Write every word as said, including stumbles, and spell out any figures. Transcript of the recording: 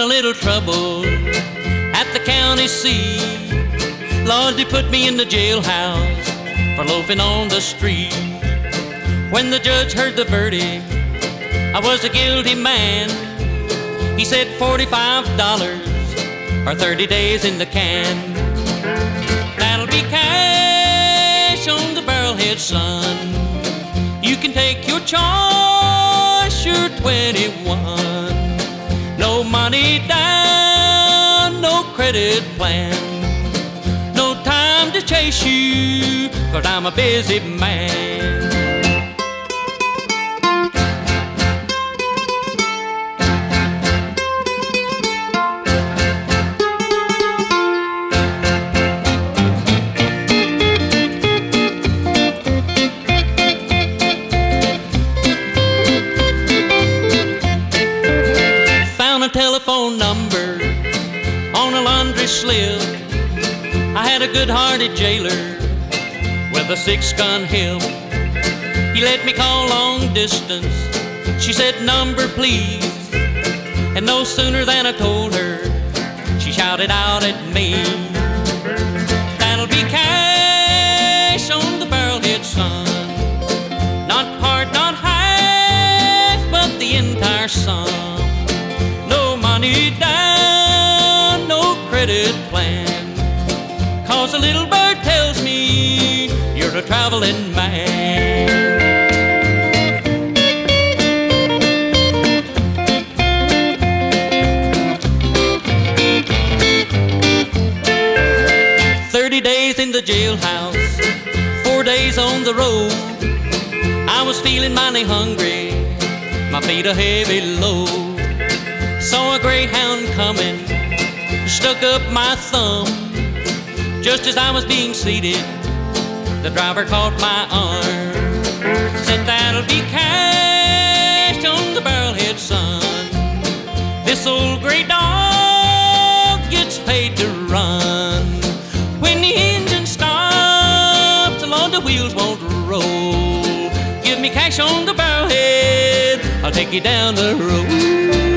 a little trouble at the county seat. Lord, they put me in the jailhouse for loafing on the street. When the judge heard the verdict, I was a guilty man. He said forty-five dollars or thirty days in the can. That'll be cash on the barrelhead, son. You can take your choice, you're twenty-one. No money down, no credit plan. No time to chase you, 'cause I'm a busy man. Found a telephone number on a laundry slip. I had a good-hearted jailer with a six-gun hip. He let me call long distance. She said, "Number, please." And no sooner than I told her, she shouted out at me, "That'll be cash on the barrelhead, son. Not part, not half, but the entire sum. No money down, no credit plan. 'Cause a little bird tells me you're a traveling man." Thirty days in the jailhouse, four days on the road. I was feeling mighty hungry, my feet a heavy load. Saw a greyhound coming, stuck up my thumb. Just as I was being seated, the driver caught my arm. Said, "That'll be cash on the barrelhead, son. This old gray dog gets paid to run. When the engine stops, along the wheels won't roll. Give me cash on the barrelhead, I'll take you down the road."